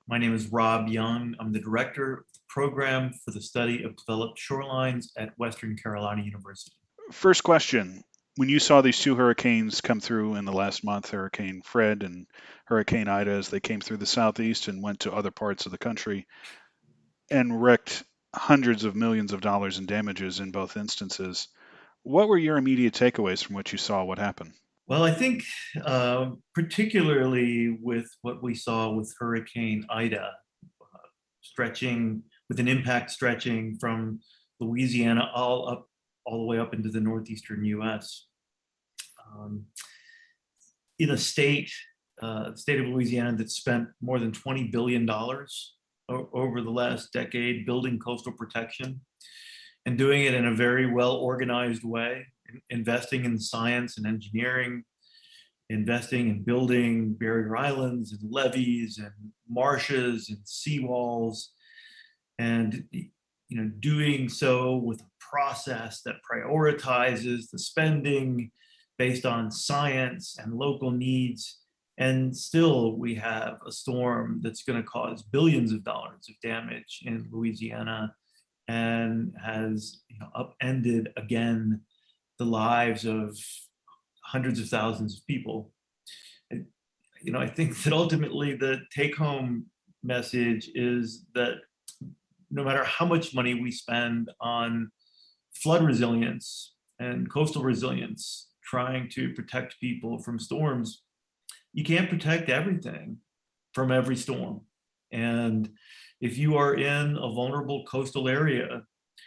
My name is Rob Young. I'm the director of the program for the study of developed shorelines at Western Carolina University. First question. When you saw these two hurricanes come through in the last month, Hurricane Fred and Hurricane Ida, as they came through the southeast and went to other parts of the country and wreaked hundreds of millions of dollars in damages in both instances, what were your immediate takeaways from what you saw? What happened? Well, I think particularly with what we saw with Hurricane Ida, stretching with an impact stretching from Louisiana all the way up into the northeastern U.S. Um, in a state of Louisiana that spent more than $20 billion over the last decade building coastal protection and doing it in a very well organized way, investing in science and engineering, investing in building barrier islands and levees and marshes and seawalls, and doing so with a process that prioritizes the spending based on science and local needs. And still, we have a storm that's going to cause billions of dollars of damage in Louisiana and has upended again the lives of hundreds of thousands of people. And, I think that ultimately the take home message is that no matter how much money we spend on flood resilience and coastal resilience, trying to protect people from storms, you can't protect everything from every storm. And if you are in a vulnerable coastal area,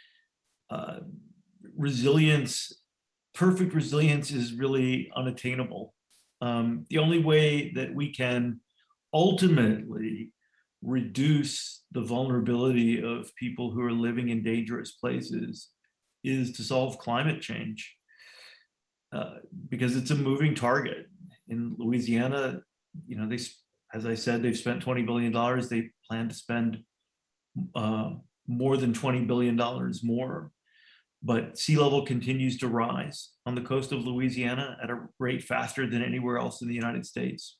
uh, resilience, perfect resilience is really unattainable. The only way that we can ultimately reduce the vulnerability of people who are living in dangerous places is to solve climate change, uh, because it's a moving target. In Louisiana, they, as I said, they've spent $20 billion. They plan to spend uh, more than $20 billion more. But sea level continues to rise on the coast of Louisiana at a rate faster than anywhere else in the United States.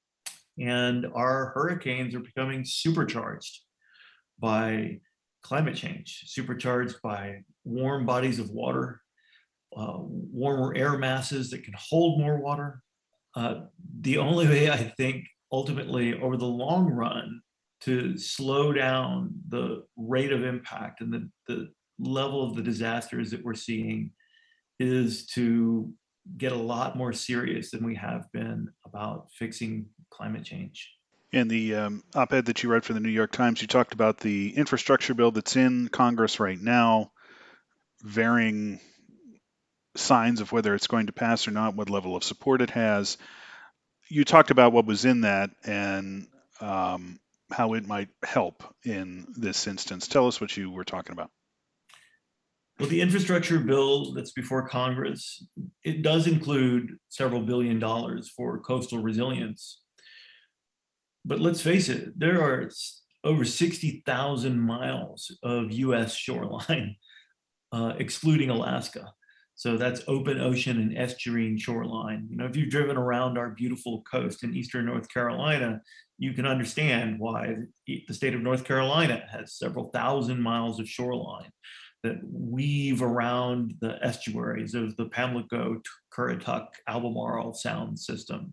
And our hurricanes are becoming supercharged by climate change, supercharged by warm bodies of water, warmer air masses that can hold more water. The only way I think ultimately over the long run to slow down the rate of impact and the level of the disasters that we're seeing is to get a lot more serious than we have been about fixing climate change. In the op-ed that you read for the New York Times, you talked about the infrastructure bill that's in Congress right now, varying signs of whether it's going to pass or not, what level of support it has. You talked about what was in that and how it might help in this instance. Tell us what you were talking about. Well, the infrastructure bill that's before Congress, it does include several $billion for coastal resilience. But let's face it, there are over 60,000 miles of US shoreline, excluding Alaska. So that's open ocean and estuarine shoreline. If you've driven around our beautiful coast in eastern North Carolina, you can understand why the state of North Carolina has several thousand miles of shoreline that weave around the estuaries of the Pamlico, Currituck, Albemarle Sound system.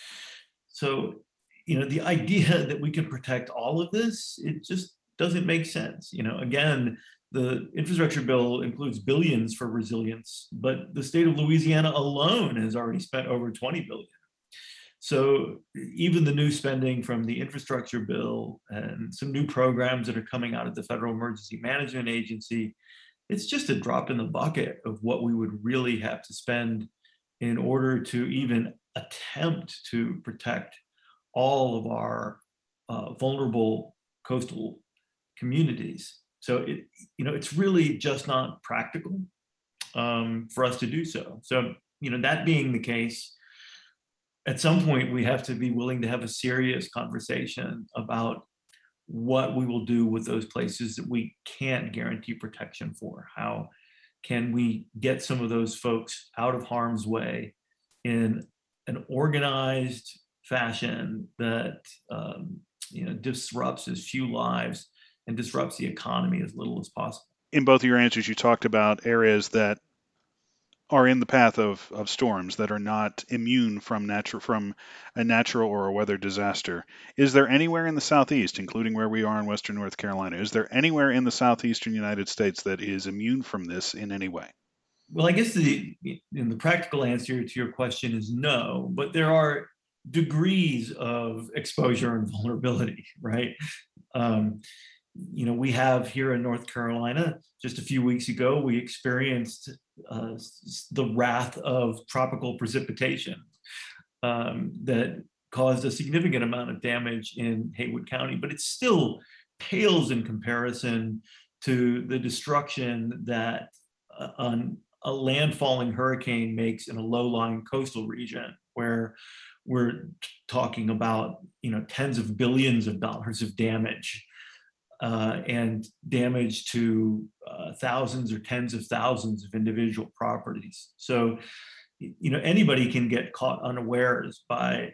So, the idea that we can protect all of this, it just doesn't make sense. Again, the infrastructure bill includes billions for resilience, but the state of Louisiana alone has already spent over 20 billion. So even the new spending from the infrastructure bill and some new programs that are coming out of the Federal Emergency Management Agency, it's just a drop in the bucket of what we would really have to spend in order to even attempt to protect all of our vulnerable coastal communities. So it's really just not practical for us to do so. So that being the case, at some point we have to be willing to have a serious conversation about what we will do with those places that we can't guarantee protection for. How can we get some of those folks out of harm's way in an organized fashion that disrupts as few lives and disrupts the economy as little as possible. In both of your answers, you talked about areas that are in the path of storms that are not immune from a natural or a weather disaster. Is there anywhere in the southeast, including where we are in Western North Carolina, is there anywhere in the southeastern United States that is immune from this in any way? Well, I guess the practical answer to your question is no, but there are degrees of exposure and vulnerability, right? Um, we have here in North Carolina, just a few weeks ago, we experienced the wrath of tropical precipitation that caused a significant amount of damage in Haywood County, but it still pales in comparison to the destruction that on a landfalling hurricane makes in a low-lying coastal region where we're talking about tens of billions of dollars of damage and damage to thousands or tens of thousands of individual properties. So anybody can get caught unawares by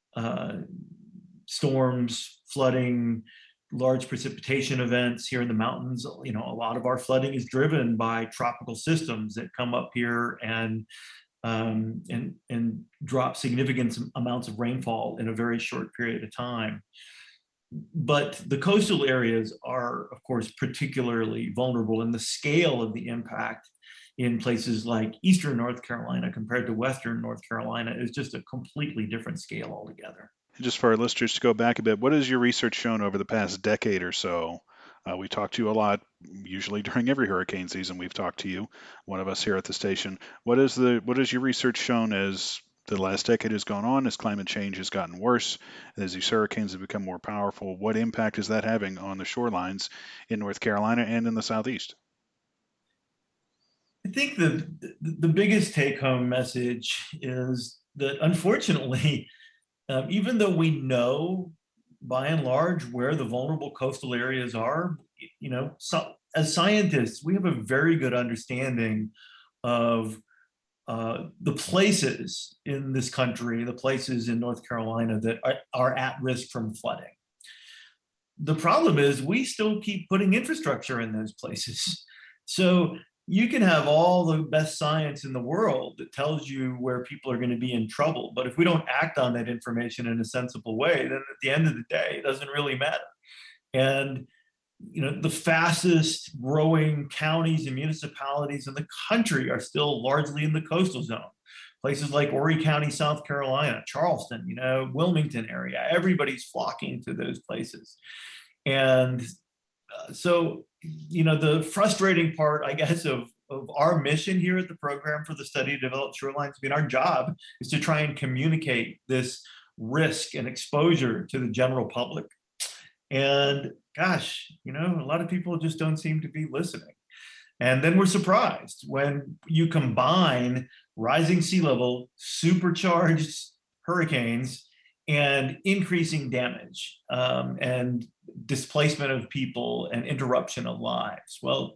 storms, flooding, large precipitation events here in the mountains. A lot of our flooding is driven by tropical systems that come up here and drop significant amounts of rainfall in a very short period of time. But the coastal areas are, of course, particularly vulnerable, and the scale of the impact in places like Eastern North Carolina compared to Western North Carolina is just a completely different scale altogether. Just for our listeners to go back a bit, what has your research shown over the past decade or so? We talk to you a lot, usually during every hurricane season. We've talked to you, one of us here at the station. What has your research shown as the last decade has gone on, as climate change has gotten worse, as these hurricanes have become more powerful? What impact is that having on the shorelines in North Carolina and in the Southeast? I think the biggest take-home message is that, unfortunately, even though we know by and large where the vulnerable coastal areas are, so as scientists, we have a very good understanding of the places in this country, the places in North Carolina that are at risk from flooding. The problem is we still keep putting infrastructure in those places. So you can have all the best science in the world that tells you where people are going to be in trouble. But if we don't act on that information in a sensible way, then at the end of the day, it doesn't really matter. And the fastest growing counties and municipalities in the country are still largely in the coastal zone. Places like Horry County, South Carolina, Charleston, Wilmington area, everybody's flocking to those places. And so, the frustrating part, I guess, of our mission here at the Program for the Study of Developed Shorelines, our job is to try and communicate this risk and exposure to the general public. And gosh, a lot of people just don't seem to be listening. And then we're surprised when you combine rising sea level, supercharged hurricanes, and increasing damage and displacement of people and interruption of lives. Well,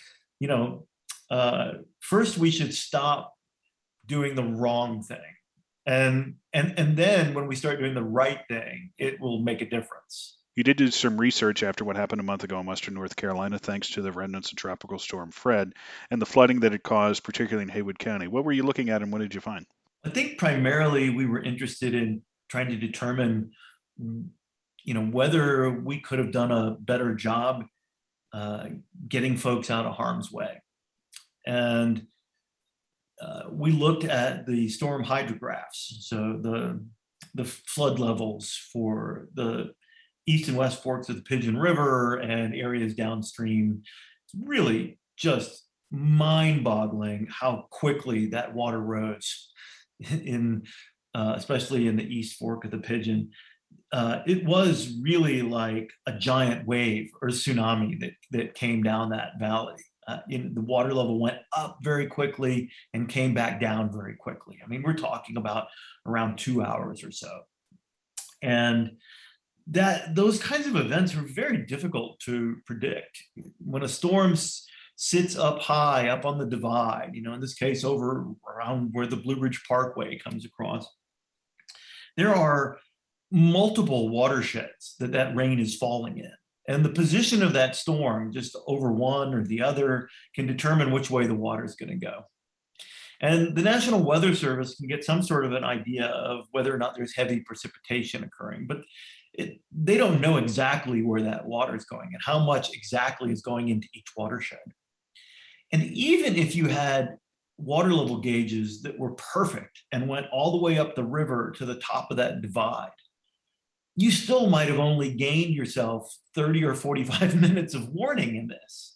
first we should stop doing the wrong thing. And then when we start doing the right thing, it will make a difference. You did do some research after what happened a month ago in Western North Carolina, thanks to the remnants of Tropical Storm Fred and the flooding that it caused, particularly in Haywood County. What were you looking at and what did you find? I think primarily we were interested in trying to determine, whether we could have done a better job getting folks out of harm's way. And we looked at the storm hydrographs, so the flood levels for the east and west forks of the Pigeon River and areas downstream. It's really just mind-boggling how quickly that water rose especially in the east fork of the Pigeon. It was really like a giant wave or tsunami that came down that valley. The water level went up very quickly and came back down very quickly. We're talking about around 2 hours or so. And those kinds of events are very difficult to predict. When a storm sits up high, up on the divide, in this case, over around where the Blue Ridge Parkway comes across, there are multiple watersheds that rain is falling in. And the position of that storm, just over one or the other, can determine which way the water is going to go. And the National Weather Service can get some sort of an idea of whether or not there's heavy precipitation occurring, but they don't know exactly where that water is going and how much exactly is going into each watershed. And even if you had water level gauges that were perfect and went all the way up the river to the top of that divide, you still might have only gained yourself 30 or 45 minutes of warning in this.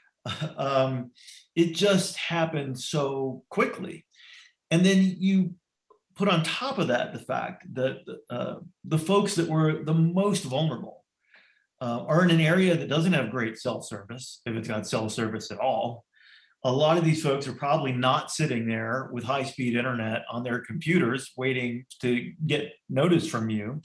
It just happened so quickly. And then you put on top of that the fact that the folks that were the most vulnerable are in an area that doesn't have great cell service, if it's got cell service at all. A lot of these folks are probably not sitting there with high-speed internet on their computers waiting to get notice from you.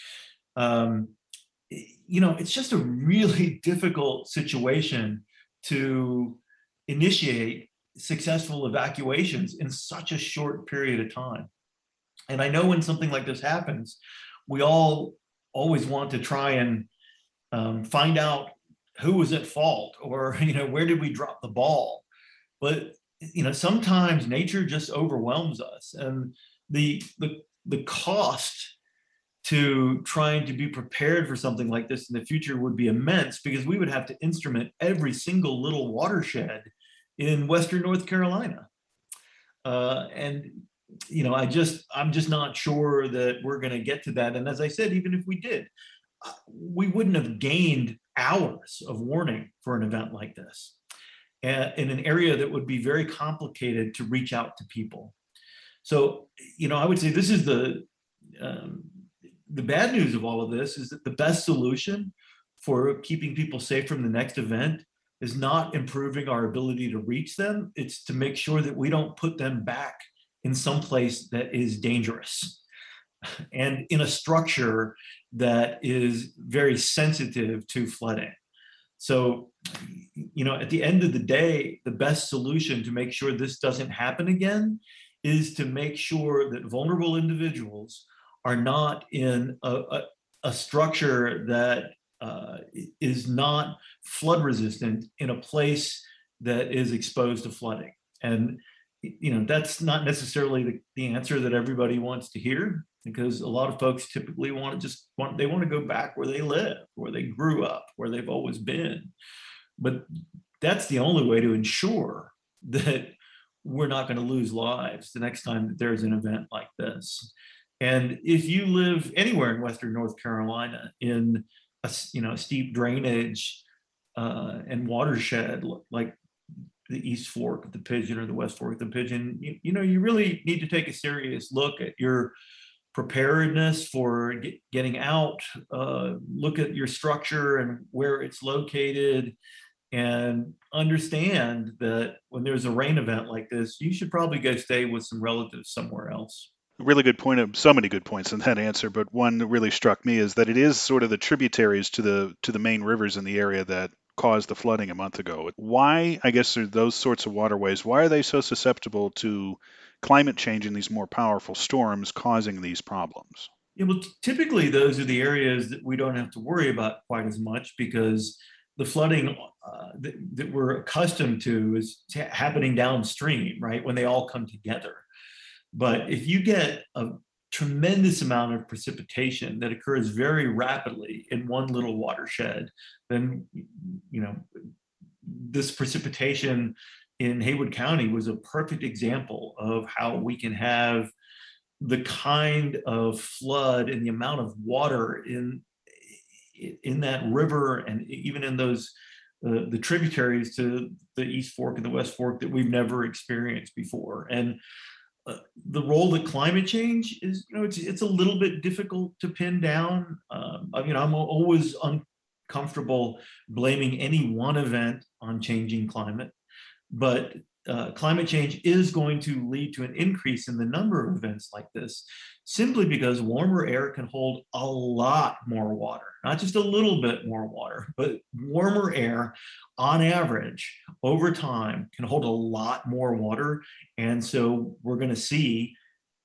It's just a really difficult situation to initiate successful evacuations in such a short period of time. And I know when something like this happens, we all always want to try and find out who was at fault, or where did we drop the ball. But sometimes nature just overwhelms us, and the cost to trying to be prepared for something like this in the future would be immense, because we would have to instrument every single little watershed in Western North Carolina. I'm just not sure that we're going to get to that. And as I said, even if we did, we wouldn't have gained hours of warning for an event like this in an area that would be very complicated to reach out to people. So, I would say this is the bad news of all of this, is that the best solution for keeping people safe from the next event is not improving our ability to reach them. It's to make sure that we don't put them back in some place that is dangerous and in a structure that is very sensitive to flooding. So, at the end of the day, the best solution to make sure this doesn't happen again is to make sure that vulnerable individuals are not in a structure that is not flood resistant in a place that is exposed to flooding. And that's not necessarily the answer that everybody wants to hear, because a lot of folks typically want to go back where they live, where they grew up, where they've always been. But that's the only way to ensure that we're not going to lose lives the next time that there's an event like this. And if you live anywhere in Western North Carolina in a steep drainage and watershed like the East Fork of the Pigeon or the West Fork of the Pigeon, you really need to take a serious look at your preparedness for getting out, look at your structure and where it's located, and understand that when there's a rain event like this, you should probably go stay with some relatives somewhere else. Really good point. So many good points in that answer, but one that really struck me is that it is sort of the tributaries to the main rivers in the area that caused the flooding a month ago. Why, I guess, are those sorts of waterways, why are they so susceptible to climate change and these more powerful storms causing these problems? Yeah, well, typically those are the areas that we don't have to worry about quite as much, because the flooding that we're accustomed to is happening downstream, right, when they all come together. But if you get a tremendous amount of precipitation that occurs very rapidly in one little watershed, then this precipitation in Haywood County was a perfect example of how we can have the kind of flood and the amount of water in that river, and even in those the tributaries to the East Fork and the West Fork, that we've never experienced before. And the role that climate change is, it's a little bit difficult to pin down. I'm always uncomfortable blaming any one event on changing climate, but climate change is going to lead to an increase in the number of events like this, simply because warmer air can hold a lot more water, not just a little bit more water, but warmer air on average over time can hold a lot more water. And so we're going to see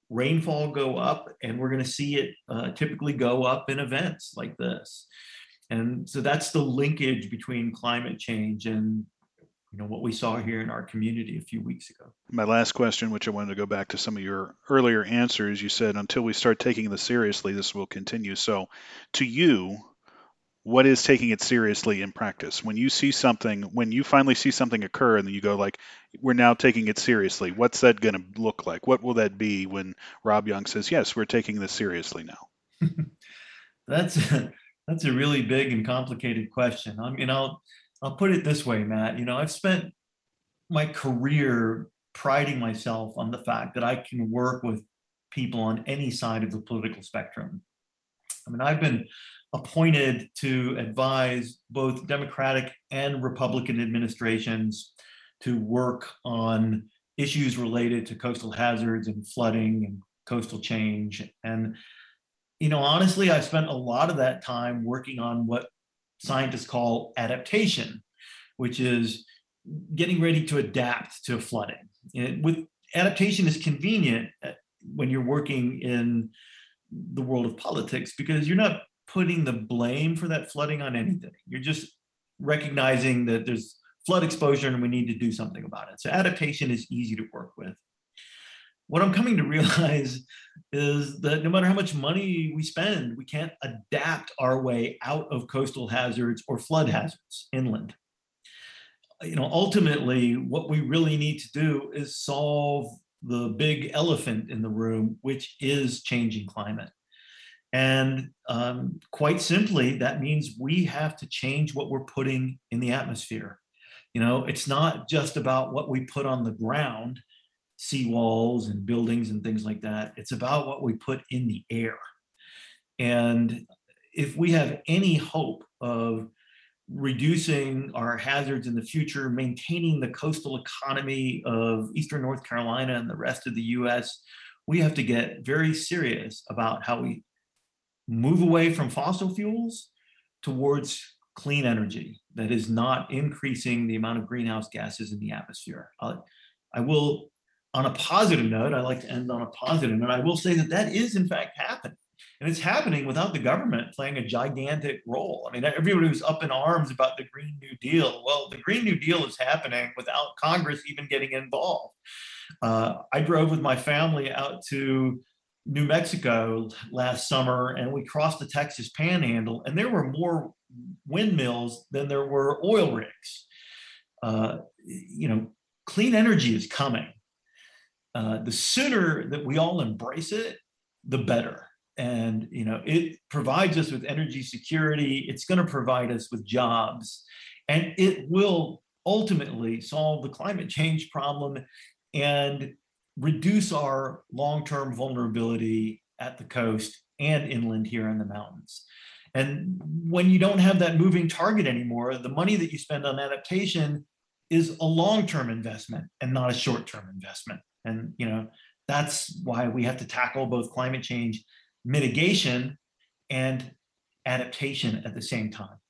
rainfall go up, and we're going to see it typically go up in events like this. And so that's the linkage between climate change and what we saw here in our community a few weeks ago. My last question, which I wanted to go back to some of your earlier answers, you said until we start taking this seriously, this will continue. So, to you, what is taking it seriously in practice? When you see something, when you finally see something occur, and then you go like, "We're now taking it seriously." What's that going to look like? What will that be when Rob Young says, "Yes, we're taking this seriously now"? That's that's a really big and complicated question. I mean, I'll put it this way, Matt. I've spent my career priding myself on the fact that I can work with people on any side of the political spectrum. I mean, I've been appointed to advise both Democratic and Republican administrations to work on issues related to coastal hazards and flooding and coastal change. And, honestly, I've spent a lot of that time working on what scientists call adaptation, which is getting ready to adapt to flooding. With adaptation is convenient when you're working in the world of politics because you're not putting the blame for that flooding on anything. You're just recognizing that there's flood exposure and we need to do something about it. So adaptation is easy to work with. What I'm coming to realize is that no matter how much money we spend, we can't adapt our way out of coastal hazards or flood hazards inland. Ultimately, what we really need to do is solve the big elephant in the room, which is changing climate. And quite simply, that means we have to change what we're putting in the atmosphere. It's not just about what we put on the ground, seawalls and buildings and things like that. It's about what we put in the air. And if we have any hope of reducing our hazards in the future, maintaining the coastal economy of Eastern North Carolina and the rest of the US, we have to get very serious about how we move away from fossil fuels towards clean energy that is not increasing the amount of greenhouse gases in the atmosphere. I will, on a positive note, I like to end on a positive note, I will say that is in fact happening. And it's happening without the government playing a gigantic role. I mean, everybody was up in arms about the Green New Deal. Well, the Green New Deal is happening without Congress even getting involved. I drove with my family out to New Mexico last summer, and we crossed the Texas Panhandle, and there were more windmills than there were oil rigs. Clean energy is coming. The sooner that we all embrace it, the better. And it provides us with energy security. It's going to provide us with jobs, and it will ultimately solve the climate change problem and reduce our long-term vulnerability at the coast and inland here in the mountains. And when you don't have that moving target anymore, the money that you spend on adaptation is a long-term investment and not a short-term investment. And that's why we have to tackle both climate change mitigation and adaptation at the same time.